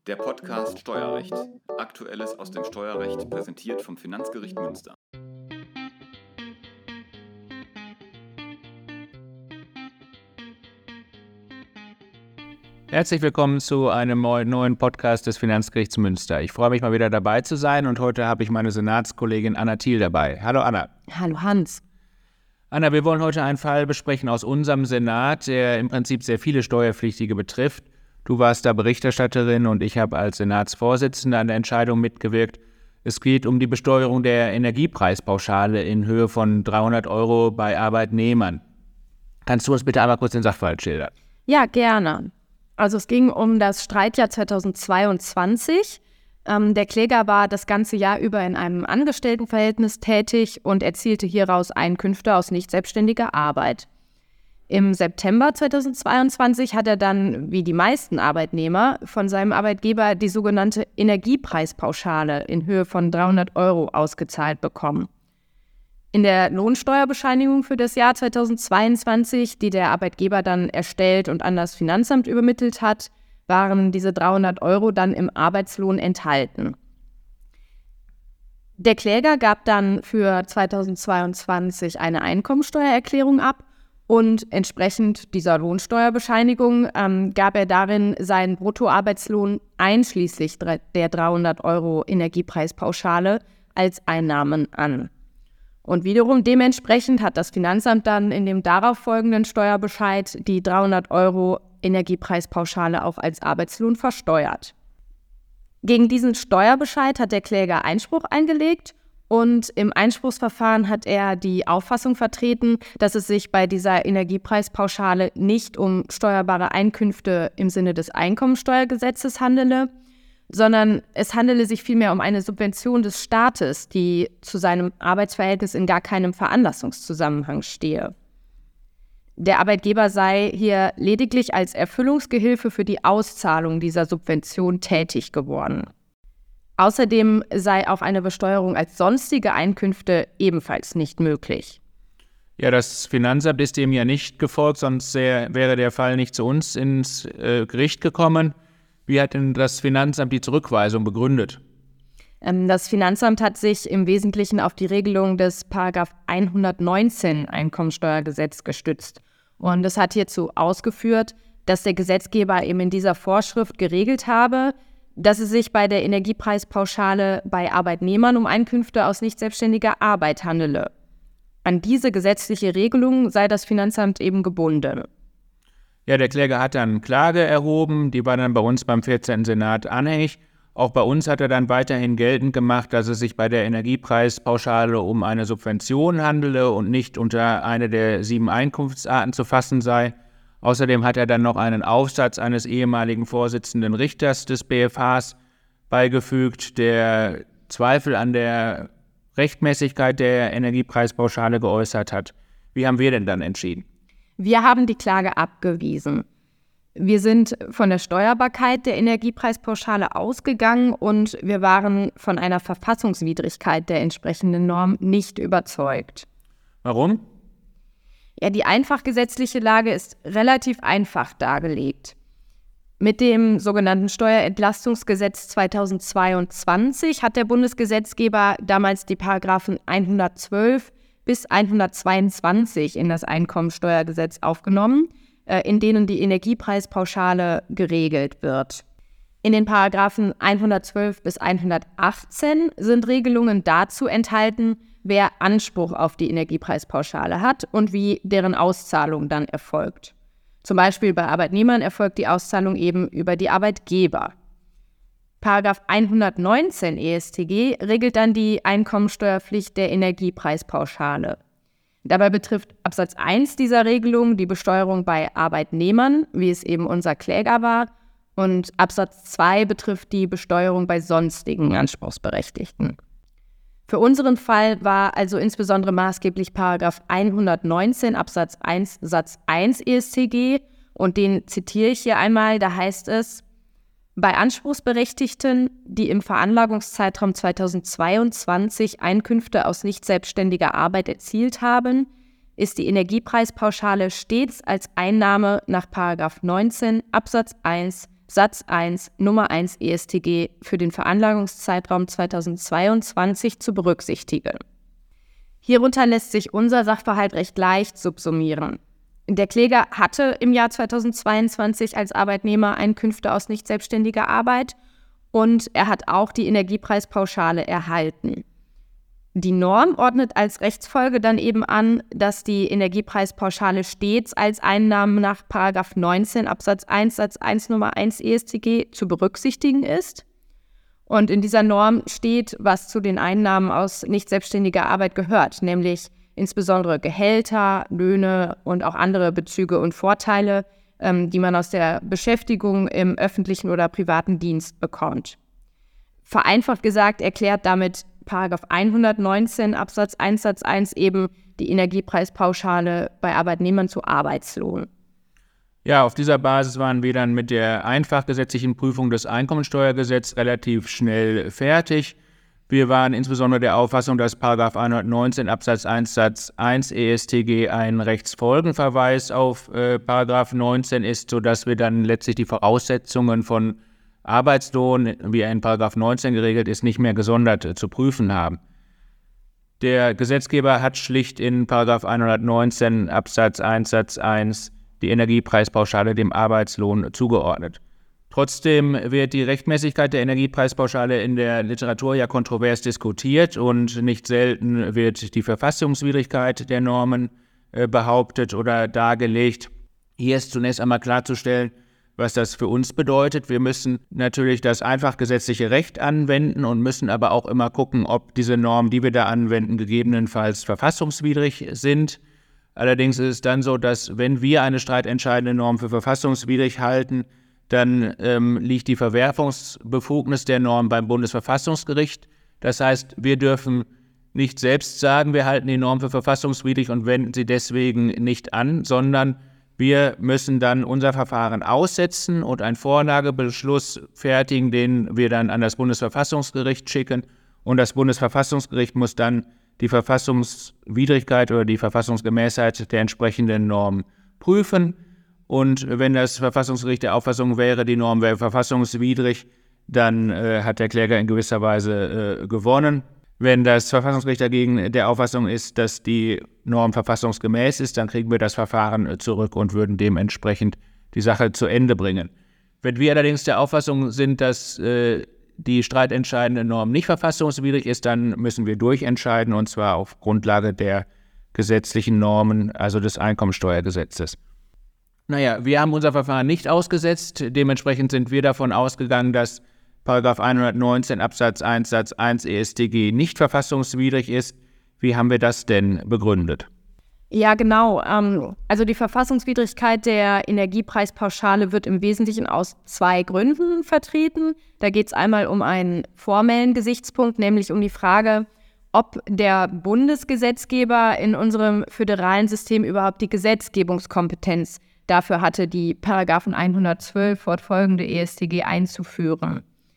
Der Podcast Steuerrecht. Aktuelles aus dem Steuerrecht präsentiert vom Finanzgericht Münster. Herzlich willkommen zu einem neuen Podcast des Finanzgerichts Münster. Ich freue mich mal wieder dabei zu sein und heute habe ich meine Senatskollegin Anna Thiel dabei. Hallo Anna. Hallo Hans. Anna, wir wollen heute einen Fall besprechen aus unserem Senat, der im Prinzip sehr viele Steuerpflichtige betrifft. Du warst da Berichterstatterin und ich habe als Senatsvorsitzender an der Entscheidung mitgewirkt. Es geht um die Besteuerung der Energiepreispauschale in Höhe von 300 € bei Arbeitnehmern. Kannst du uns bitte einmal kurz den Sachverhalt schildern? Ja, gerne. Also es ging um das Streitjahr 2022. Der Kläger war das ganze Jahr über in einem Angestelltenverhältnis tätig und erzielte hieraus Einkünfte aus nicht selbstständiger Arbeit. Im September 2022 hat er dann, wie die meisten Arbeitnehmer, von seinem Arbeitgeber die sogenannte Energiepreispauschale in Höhe von 300 € ausgezahlt bekommen. In der Lohnsteuerbescheinigung für das Jahr 2022, die der Arbeitgeber dann erstellt und an das Finanzamt übermittelt hat, waren diese 300 € dann im Arbeitslohn enthalten. Der Kläger gab dann für 2022 eine Einkommensteuererklärung ab und entsprechend dieser Lohnsteuerbescheinigung gab er darin seinen Bruttoarbeitslohn einschließlich der 300 € Energiepreispauschale als Einnahmen an. Und wiederum dementsprechend hat das Finanzamt dann in dem darauffolgenden Steuerbescheid die 300 € Energiepreispauschale auch als Arbeitslohn versteuert. Gegen diesen Steuerbescheid hat der Kläger Einspruch eingelegt und im Einspruchsverfahren hat er die Auffassung vertreten, dass es sich bei dieser Energiepreispauschale nicht um steuerbare Einkünfte im Sinne des Einkommensteuergesetzes handele, sondern es handele sich vielmehr um eine Subvention des Staates, die zu seinem Arbeitsverhältnis in gar keinem Veranlassungszusammenhang stehe. Der Arbeitgeber sei hier lediglich als Erfüllungsgehilfe für die Auszahlung dieser Subvention tätig geworden. Außerdem sei auch eine Besteuerung als sonstige Einkünfte ebenfalls nicht möglich. Ja, das Finanzamt ist dem ja nicht gefolgt, sonst wäre der Fall nicht zu uns ins Gericht gekommen. Wie hat denn das Finanzamt die Zurückweisung begründet? Das Finanzamt hat sich im Wesentlichen auf die Regelung des § 119 Einkommensteuergesetz gestützt. Und es hat hierzu ausgeführt, dass der Gesetzgeber eben in dieser Vorschrift geregelt habe, dass es sich bei der Energiepreispauschale bei Arbeitnehmern um Einkünfte aus nicht selbstständiger Arbeit handele. An diese gesetzliche Regelung sei das Finanzamt eben gebunden. Ja, der Kläger hat dann Klage erhoben, die war dann bei uns beim 14. Senat anhängig. Auch bei uns hat er dann weiterhin geltend gemacht, dass es sich bei der Energiepreispauschale um eine Subvention handele und nicht unter eine der 7 Einkunftsarten zu fassen sei. Außerdem hat er dann noch einen Aufsatz eines ehemaligen Vorsitzenden Richters des BFHs beigefügt, der Zweifel an der Rechtmäßigkeit der Energiepreispauschale geäußert hat. Wie haben wir denn dann entschieden? Wir haben die Klage abgewiesen. Wir sind von der Steuerbarkeit der Energiepreispauschale ausgegangen und wir waren von einer Verfassungswidrigkeit der entsprechenden Norm nicht überzeugt. Warum? Ja, die einfachgesetzliche Lage ist relativ einfach dargelegt. Mit dem sogenannten Steuerentlastungsgesetz 2022 hat der Bundesgesetzgeber damals die Paragraphen 112 bis 122 in das Einkommensteuergesetz aufgenommen, in denen die Energiepreispauschale geregelt wird. In den Paragraphen 112 bis 118 sind Regelungen dazu enthalten, wer Anspruch auf die Energiepreispauschale hat und wie deren Auszahlung dann erfolgt. Zum Beispiel bei Arbeitnehmern erfolgt die Auszahlung eben über die Arbeitgeber. Paragraph 119 EStG regelt dann die Einkommensteuerpflicht der Energiepreispauschale. Dabei betrifft Absatz 1 dieser Regelung die Besteuerung bei Arbeitnehmern, wie es eben unser Kläger war, und Absatz 2 betrifft die Besteuerung bei sonstigen Anspruchsberechtigten. Für unseren Fall war also insbesondere maßgeblich Paragraph 119 Absatz 1 Satz 1 EStG und den zitiere ich hier einmal, da heißt es: Bei Anspruchsberechtigten, die im Veranlagungszeitraum 2022 Einkünfte aus nicht selbstständiger Arbeit erzielt haben, ist die Energiepreispauschale stets als Einnahme nach § 19 Absatz 1 Satz 1 Nummer 1 EStG für den Veranlagungszeitraum 2022 zu berücksichtigen. Hierunter lässt sich unser Sachverhalt recht leicht subsumieren. Der Kläger hatte im Jahr 2022 als Arbeitnehmer Einkünfte aus nicht selbstständiger Arbeit und er hat auch die Energiepreispauschale erhalten. Die Norm ordnet als Rechtsfolge dann eben an, dass die Energiepreispauschale stets als Einnahmen nach § 19 Absatz 1 Satz 1 Nummer 1 EStG zu berücksichtigen ist. Und in dieser Norm steht, was zu den Einnahmen aus nicht selbstständiger Arbeit gehört, nämlich insbesondere Gehälter, Löhne und auch andere Bezüge und Vorteile, die man aus der Beschäftigung im öffentlichen oder privaten Dienst bekommt. Vereinfacht gesagt erklärt damit § 119 Absatz 1 Satz 1 eben die Energiepreispauschale bei Arbeitnehmern zu Arbeitslohn. Ja, auf dieser Basis waren wir dann mit der einfach gesetzlichen Prüfung des Einkommensteuergesetzes relativ schnell fertig. Wir waren insbesondere der Auffassung, dass § 119 Absatz 1 Satz 1 EStG ein Rechtsfolgenverweis auf § 19 ist, sodass wir dann letztlich die Voraussetzungen von Arbeitslohn, wie er in § 19 geregelt ist, nicht mehr gesondert zu prüfen haben. Der Gesetzgeber hat schlicht in § 119 Absatz 1 Satz 1 die Energiepreispauschale dem Arbeitslohn zugeordnet. Trotzdem wird die Rechtmäßigkeit der Energiepreispauschale in der Literatur ja kontrovers diskutiert und nicht selten wird die Verfassungswidrigkeit der Normen behauptet oder dargelegt. Hier ist zunächst einmal klarzustellen, was das für uns bedeutet. Wir müssen natürlich das einfach gesetzliche Recht anwenden und müssen aber auch immer gucken, ob diese Normen, die wir da anwenden, gegebenenfalls verfassungswidrig sind. Allerdings ist es dann so, dass wenn wir eine streitentscheidende Norm für verfassungswidrig halten, dann liegt die Verwerfungsbefugnis der Norm beim Bundesverfassungsgericht. Das heißt, wir dürfen nicht selbst sagen, wir halten die Norm für verfassungswidrig und wenden sie deswegen nicht an, sondern wir müssen dann unser Verfahren aussetzen und einen Vorlagebeschluss fertigen, den wir dann an das Bundesverfassungsgericht schicken. Und das Bundesverfassungsgericht muss dann die Verfassungswidrigkeit oder die Verfassungsgemäßheit der entsprechenden Norm prüfen. Und wenn das Verfassungsgericht der Auffassung wäre, die Norm wäre verfassungswidrig, dann hat der Kläger in gewisser Weise gewonnen. Wenn das Verfassungsgericht dagegen der Auffassung ist, dass die Norm verfassungsgemäß ist, dann kriegen wir das Verfahren zurück und würden dementsprechend die Sache zu Ende bringen. Wenn wir allerdings der Auffassung sind, dass die streitentscheidende Norm nicht verfassungswidrig ist, dann müssen wir durchentscheiden, und zwar auf Grundlage der gesetzlichen Normen, also des Einkommensteuergesetzes. Naja, wir haben unser Verfahren nicht ausgesetzt, dementsprechend sind wir davon ausgegangen, dass § 119 Absatz 1 Satz 1 EStG nicht verfassungswidrig ist. Wie haben wir das denn begründet? Ja, genau. Also die Verfassungswidrigkeit der Energiepreispauschale wird im Wesentlichen aus zwei Gründen vertreten. Da geht es einmal um einen formellen Gesichtspunkt, nämlich um die Frage, ob der Bundesgesetzgeber in unserem föderalen System überhaupt die Gesetzgebungskompetenz dafür hatte, die § 112 fortfolgende EStG einzuführen.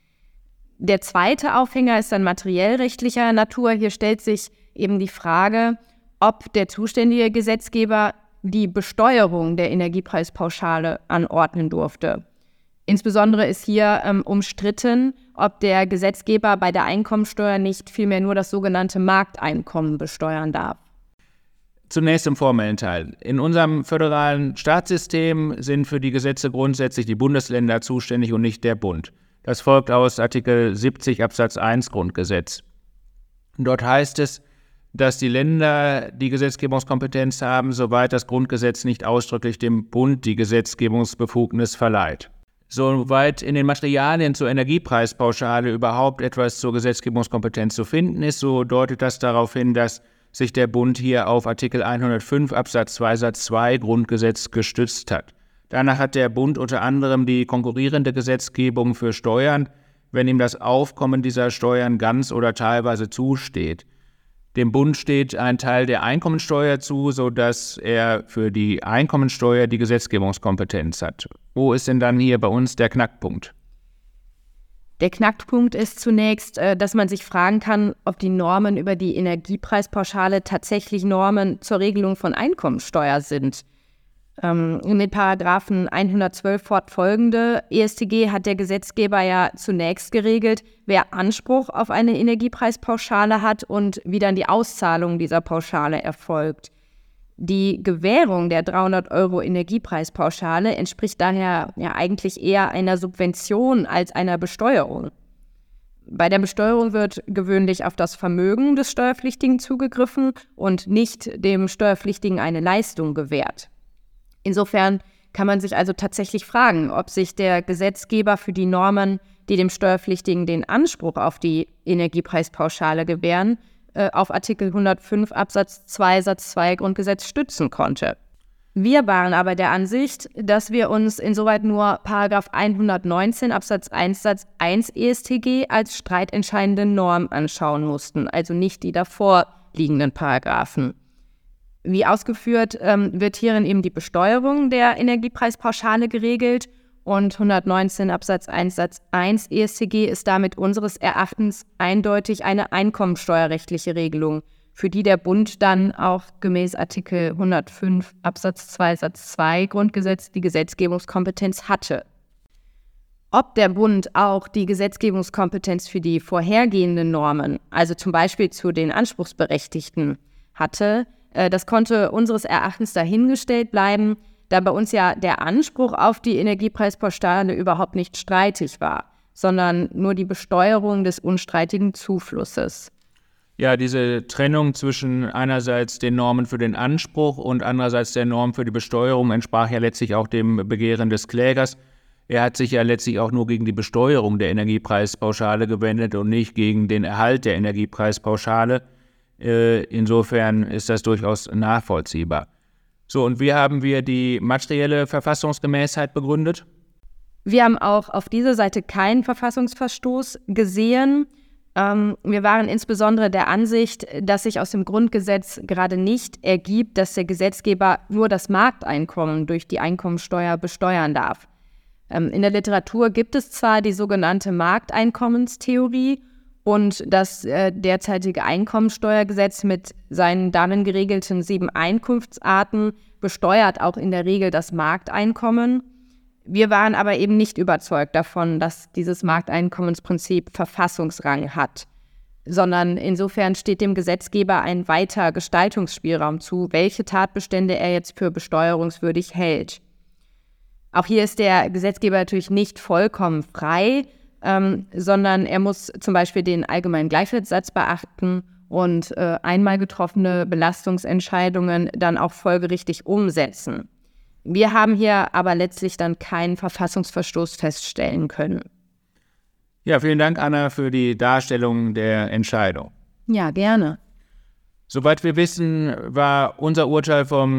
Der zweite Aufhänger ist dann materiellrechtlicher Natur. Hier stellt sich eben die Frage, ob der zuständige Gesetzgeber die Besteuerung der Energiepreispauschale anordnen durfte. Insbesondere ist hier umstritten, ob der Gesetzgeber bei der Einkommensteuer nicht vielmehr nur das sogenannte Markteinkommen besteuern darf. Zunächst im formellen Teil. In unserem föderalen Staatssystem sind für die Gesetze grundsätzlich die Bundesländer zuständig und nicht der Bund. Das folgt aus Artikel 70 Absatz 1 Grundgesetz. Dort heißt es, dass die Länder die Gesetzgebungskompetenz haben, soweit das Grundgesetz nicht ausdrücklich dem Bund die Gesetzgebungsbefugnis verleiht. Soweit in den Materialien zur Energiepreispauschale überhaupt etwas zur Gesetzgebungskompetenz zu finden ist, so deutet das darauf hin, dass sich der Bund hier auf Artikel 105 Absatz 2 Satz 2 Grundgesetz gestützt hat. Danach hat der Bund unter anderem die konkurrierende Gesetzgebung für Steuern, wenn ihm das Aufkommen dieser Steuern ganz oder teilweise zusteht. Dem Bund steht ein Teil der Einkommensteuer zu, sodass er für die Einkommensteuer die Gesetzgebungskompetenz hat. Wo ist denn dann hier bei uns der Knackpunkt? Der Knackpunkt ist zunächst, dass man sich fragen kann, ob die Normen über die Energiepreispauschale tatsächlich Normen zur Regelung von Einkommensteuer sind. Mit Paragraphen 112 fortfolgende EStG hat der Gesetzgeber ja zunächst geregelt, wer Anspruch auf eine Energiepreispauschale hat und wie dann die Auszahlung dieser Pauschale erfolgt. Die Gewährung der 300 € Energiepreispauschale entspricht daher ja eigentlich eher einer Subvention als einer Besteuerung. Bei der Besteuerung wird gewöhnlich auf das Vermögen des Steuerpflichtigen zugegriffen und nicht dem Steuerpflichtigen eine Leistung gewährt. Insofern kann man sich also tatsächlich fragen, ob sich der Gesetzgeber für die Normen, die dem Steuerpflichtigen den Anspruch auf die Energiepreispauschale gewähren, auf Artikel 105 Absatz 2 Satz 2 Grundgesetz stützen konnte. Wir waren aber der Ansicht, dass wir uns insoweit nur Paragraph 119 Absatz 1 Satz 1 EStG als streitentscheidende Norm anschauen mussten, also nicht die davor liegenden Paragraphen. Wie ausgeführt, wird hierin eben die Besteuerung der Energiepreispauschale geregelt und 119 Absatz 1 Satz 1 EStG ist damit unseres Erachtens eindeutig eine einkommensteuerrechtliche Regelung, für die der Bund dann auch gemäß Artikel 105 Absatz 2 Satz 2 Grundgesetz die Gesetzgebungskompetenz hatte. Ob der Bund auch die Gesetzgebungskompetenz für die vorhergehenden Normen, also zum Beispiel zu den Anspruchsberechtigten, hatte, das konnte unseres Erachtens dahingestellt bleiben, da bei uns ja der Anspruch auf die Energiepreispauschale überhaupt nicht streitig war, sondern nur die Besteuerung des unstreitigen Zuflusses. Ja, diese Trennung zwischen einerseits den Normen für den Anspruch und andererseits der Norm für die Besteuerung entsprach ja letztlich auch dem Begehren des Klägers. Er hat sich ja letztlich auch nur gegen die Besteuerung der Energiepreispauschale gewendet und nicht gegen den Erhalt der Energiepreispauschale. Insofern ist das durchaus nachvollziehbar. So, und wie haben wir die materielle Verfassungsgemäßheit begründet? Wir haben auch auf dieser Seite keinen Verfassungsverstoß gesehen. Wir waren insbesondere der Ansicht, dass sich aus dem Grundgesetz gerade nicht ergibt, dass der Gesetzgeber nur das Markteinkommen durch die Einkommensteuer besteuern darf. In der Literatur gibt es zwar die sogenannte Markteinkommenstheorie und das derzeitige Einkommensteuergesetz mit seinen darin geregelten 7 Einkunftsarten besteuert auch in der Regel das Markteinkommen. Wir waren aber eben nicht überzeugt davon, dass dieses Markteinkommensprinzip Verfassungsrang hat, sondern insofern steht dem Gesetzgeber ein weiter Gestaltungsspielraum zu, welche Tatbestände er jetzt für besteuerungswürdig hält. Auch hier ist der Gesetzgeber natürlich nicht vollkommen frei, sondern er muss zum Beispiel den allgemeinen Gleichwertssatz beachten und einmal getroffene Belastungsentscheidungen dann auch folgerichtig umsetzen. Wir haben hier aber letztlich dann keinen Verfassungsverstoß feststellen können. Ja, vielen Dank, Anna, für die Darstellung der Entscheidung. Ja, gerne. Soweit wir wissen, war unser Urteil vom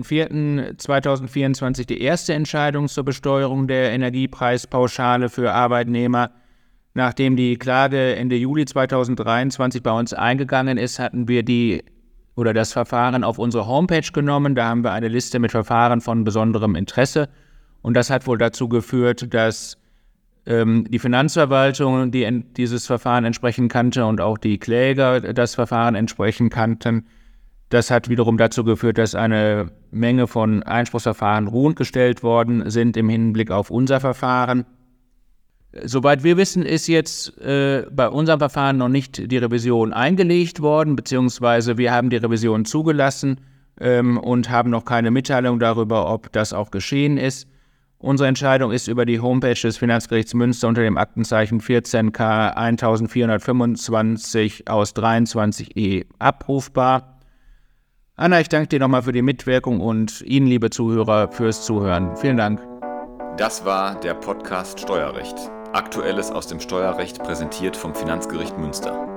17.04.2024 die erste Entscheidung zur Besteuerung der Energiepreispauschale für Arbeitnehmer. Nachdem die Klage Ende Juli 2023 bei uns eingegangen ist, hatten wir das Verfahren auf unsere Homepage genommen. Da haben wir eine Liste mit Verfahren von besonderem Interesse. Und das hat wohl dazu geführt, dass die Finanzverwaltung dieses Verfahren entsprechend kannte und auch die Kläger das Verfahren entsprechend kannten. Das hat wiederum dazu geführt, dass eine Menge von Einspruchsverfahren ruhend gestellt worden sind im Hinblick auf unser Verfahren. Soweit wir wissen, ist jetzt bei unserem Verfahren noch nicht die Revision eingelegt worden, beziehungsweise wir haben die Revision zugelassen und haben noch keine Mitteilung darüber, ob das auch geschehen ist. Unsere Entscheidung ist über die Homepage des Finanzgerichts Münster unter dem Aktenzeichen 14K 1425 aus 23e abrufbar. Anna, ich danke dir nochmal für die Mitwirkung und Ihnen, liebe Zuhörer, fürs Zuhören. Vielen Dank. Das war der Podcast Steuerrecht. Aktuelles aus dem Steuerrecht präsentiert vom Finanzgericht Münster.